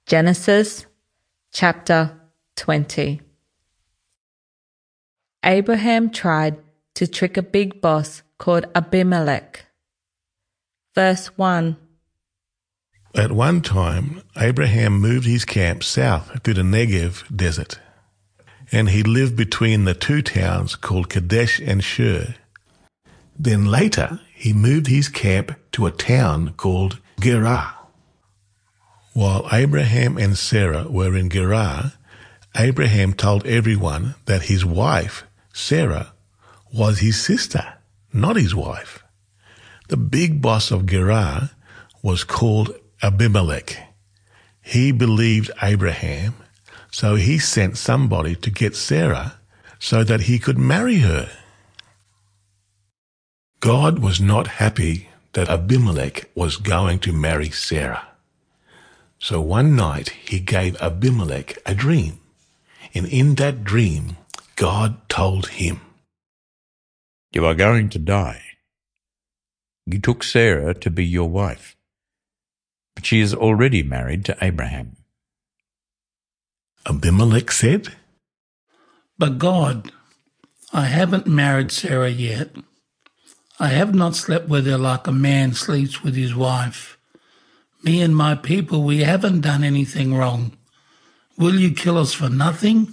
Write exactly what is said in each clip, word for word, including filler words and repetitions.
Genesis chapter twenty. Abraham tried to trick a big boss called Abimelech. Verse one. At one time, Abraham moved his camp south to the Negev desert, and he lived between the two towns called Kadesh and Shur. Then later, he moved his camp to a town called Gerar. While Abraham and Sarah were in Gerar, Abraham told everyone that his wife, Sarah, was his sister, not his wife. The big boss of Gerar was called Abimelech. He believed Abraham, so he sent somebody to get Sarah so that he could marry her. God was not happy that Abimelech was going to marry Sarah. So one night he gave Abimelech a dream, and in that dream God told him, "You are going to die. You took Sarah to be your wife, but she is already married to Abraham." Abimelech said, "But God, I haven't married Sarah yet. I have not slept with her like a man sleeps with his wife. Me and my people, we haven't done anything wrong. Will you kill us for nothing?"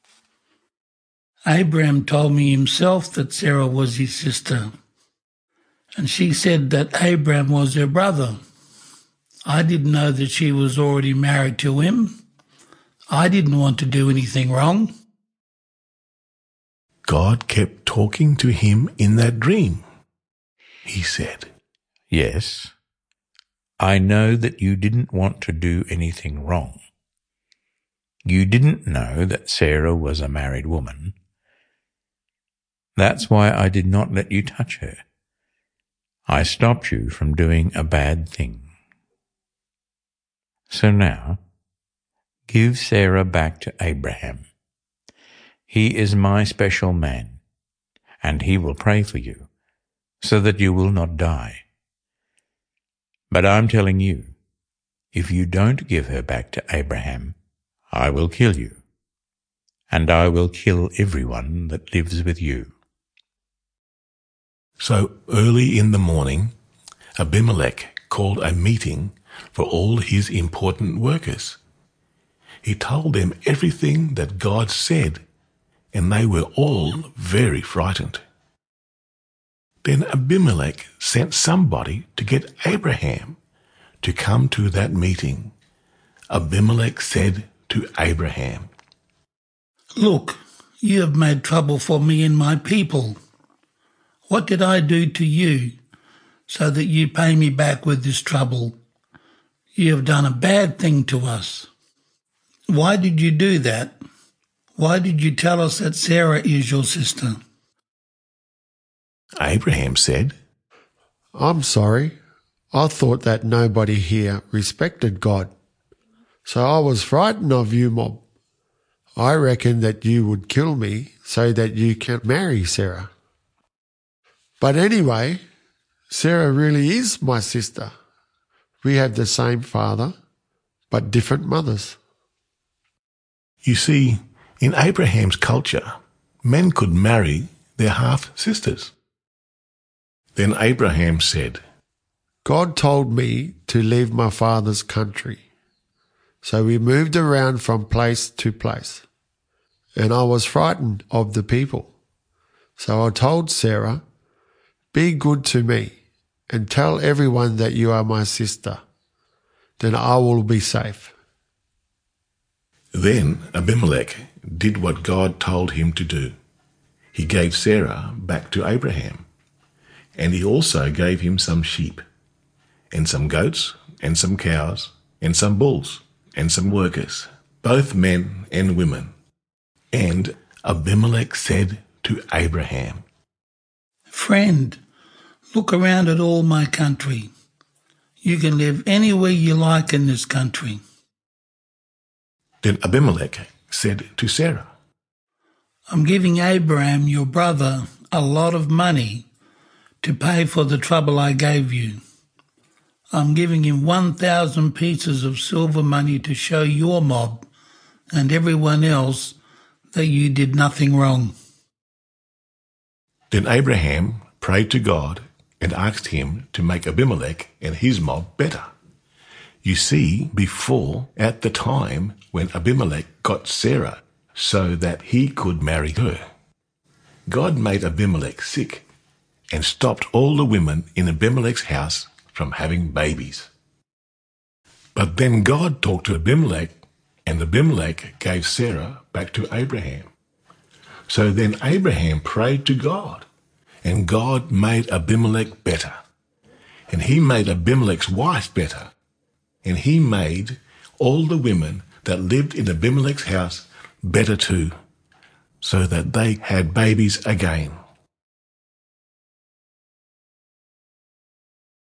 Abraham told me himself that Sarah was his sister, and she said that Abraham was her brother. I didn't know that she was already married to him. I didn't want to do anything wrong. God kept talking to him in that dream. He said, "Yes, I know that you didn't want to do anything wrong. You didn't know that Sarah was a married woman. That's why I did not let you touch her. I stopped you from doing a bad thing. So now, give Sarah back to Abraham. He is my special man, and he will pray for you, so that you will not die. But I'm telling you, if you don't give her back to Abraham, I will kill you, and I will kill everyone that lives with you." So early in the morning, Abimelech called a meeting for all his important workers. He told them everything that God said, and they were all very frightened. Then Abimelech sent somebody to get Abraham to come to that meeting. Abimelech said to Abraham, "Look, you have made trouble for me and my people. What did I do to you so that you pay me back with this trouble? You have done a bad thing to us. Why did you do that? Why did you tell us that Sarah is your sister?" Abraham said, "I'm sorry. I thought that nobody here respected God. So I was frightened of you mob. I reckoned that you would kill me so that you can marry Sarah. But anyway, Sarah really is my sister. We have the same father, but different mothers." You see, in Abraham's culture, men could marry their half-sisters. Then Abraham said, "God told me to leave my father's country. So we moved around from place to place, and I was frightened of the people. So I told Sarah, 'Be good to me and tell everyone that you are my sister. Then I will be safe.'" Then Abimelech did what God told him to do. He gave Sarah back to Abraham, and he also gave him some sheep, and some goats, and some cows, and some bulls, and some workers, both men and women. And Abimelech said to Abraham, "Friend, look around at all my country. You can live anywhere you like in this country." Then Abimelech said to Sarah, "I'm giving Abraham, your brother, a lot of money to pay for the trouble I gave you. I'm giving him one thousand pieces of silver money to show your mob and everyone else that you did nothing wrong." Then Abraham prayed to God and asked him to make Abimelech and his mob better. You see, before, at the time when Abimelech got Sarah so that he could marry her, God made Abimelech sick and stopped all the women in Abimelech's house from having babies. But then God talked to Abimelech, and Abimelech gave Sarah back to Abraham. So then Abraham prayed to God, and God made Abimelech better. And he made Abimelech's wife better. And he made all the women that lived in Abimelech's house better too, so that they had babies again.